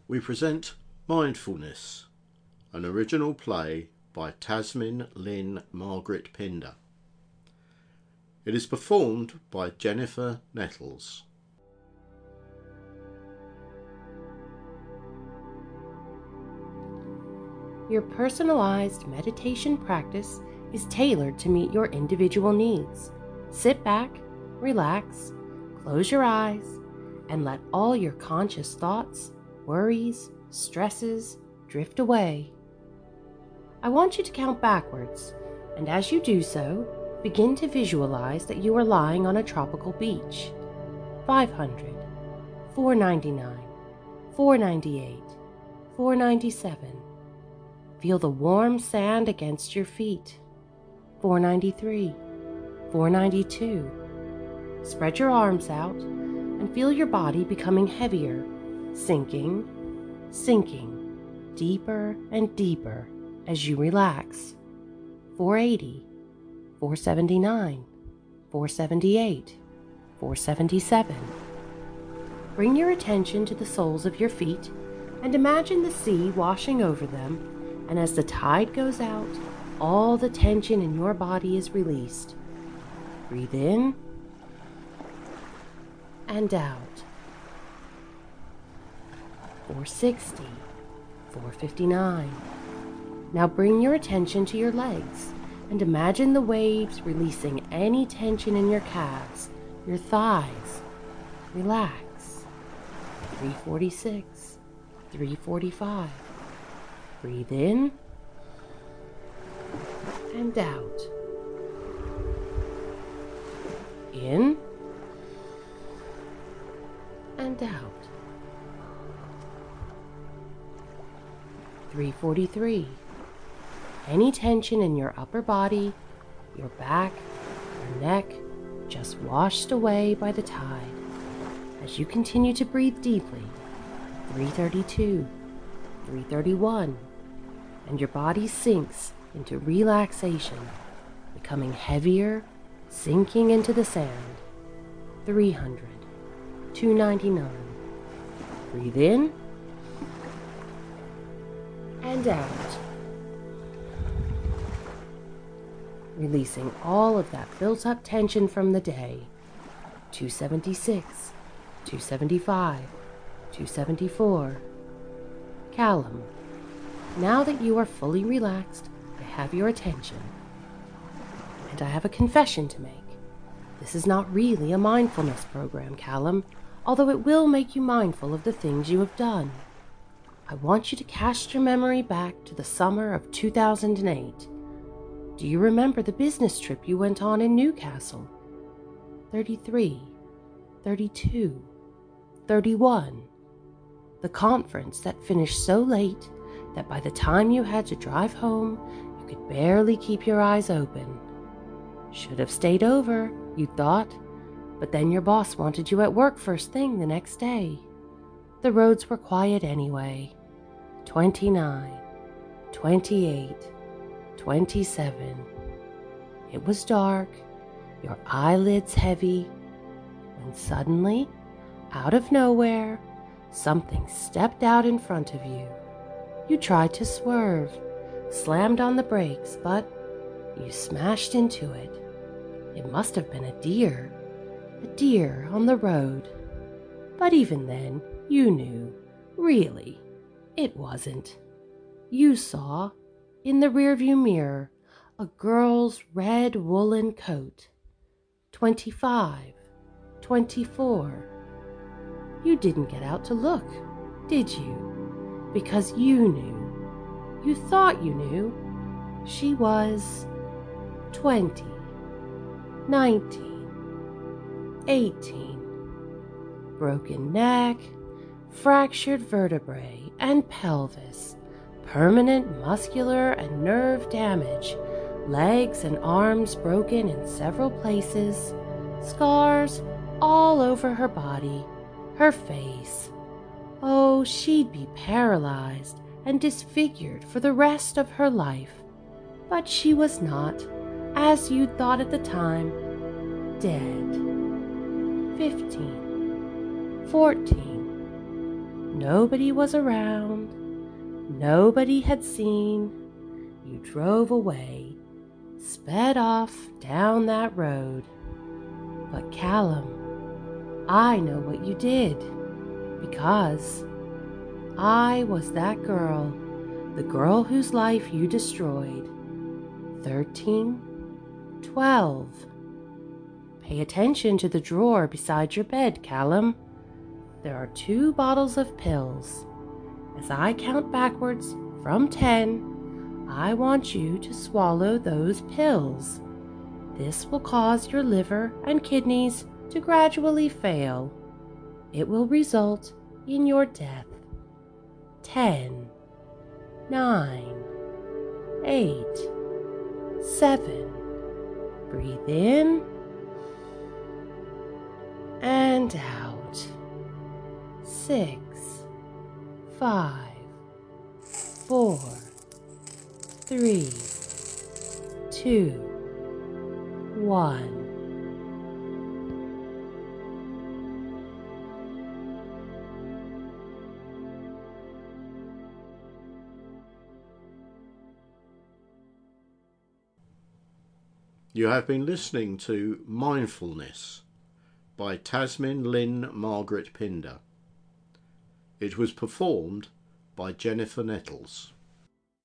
we present Mindfulness, an original play by Tasmin Lynn Margaret Pinder. It is performed by Jennifer Nettles. Your personalized meditation practice is tailored to meet your individual needs. Sit back, relax, close your eyes, and let all your conscious thoughts, worries, stresses drift away. I want you to count backwards, and as you do so, begin to visualize that you are lying on a tropical beach. 500, 499, 498, 497. Feel the warm sand against your feet. 493, 492. Spread your arms out and feel your body becoming heavier, sinking, deeper and deeper as you relax. 480, 479, 478, 477. Bring your attention to the soles of your feet and imagine the sea washing over them, and as the tide goes out, all the tension in your body is released. Breathe in and out. 460, 459. Now bring your attention to your legs and imagine the waves releasing any tension in your calves, your thighs. Relax. 346, 345. Breathe in and out. In and out. 343. Any tension in your upper body, your back, your neck, just washed away by the tide. As you continue to breathe deeply, 332, 331, and your body sinks into relaxation, becoming heavier, sinking into the sand. 300, 299. Breathe in and out, releasing all of that built-up tension from the day. 276, 275, 274. Callum, now that you are fully relaxed, I have your attention. And I have a confession to make. This is not really a mindfulness program, Callum, although it will make you mindful of the things you have done. I want you to cast your memory back to the summer of 2008. Do you remember the business trip you went on in Newcastle? 33, 32, 31. The conference that finished so late that by the time you had to drive home, you could barely keep your eyes open. Should have stayed over, you thought, but then your boss wanted you at work first thing the next day. The roads were quiet anyway. 29, 28, 27. It was dark, your eyelids heavy, when suddenly, out of nowhere, something stepped out in front of you. You tried to swerve, slammed on the brakes, but you smashed into it. It must have been a deer on the road. But even then, you knew, really, it wasn't. You saw, in the rearview mirror, a girl's red woolen coat. 25, 24. You didn't get out to look, did you? Because you knew. You thought you knew. She was 20, 19, 18. Broken neck, fractured vertebrae and pelvis, permanent muscular and nerve damage, legs and arms broken in several places, scars all over her body, her face. Oh, she'd be paralyzed and disfigured for the rest of her life. But she was not, as you'd thought at the time, dead. 15, 14, Nobody was around. Nobody had seen. You drove away, sped off down that road. But Callum, I know what you did, because I was that girl, the girl whose life you destroyed. 13, 12. Pay attention to the drawer beside your bed, Callum. There are 2 bottles of pills. As I count backwards from 10, I want you to swallow those pills. This will cause your liver and kidneys to gradually fail. It will result in your death. 10, 9, 8, 7. Breathe in and out. 6, 5, 4, 3, 2, 1. You have been listening to Mindfulness by Tasmin Lynn Margaret Pinder. It was performed by Jennifer Nettles.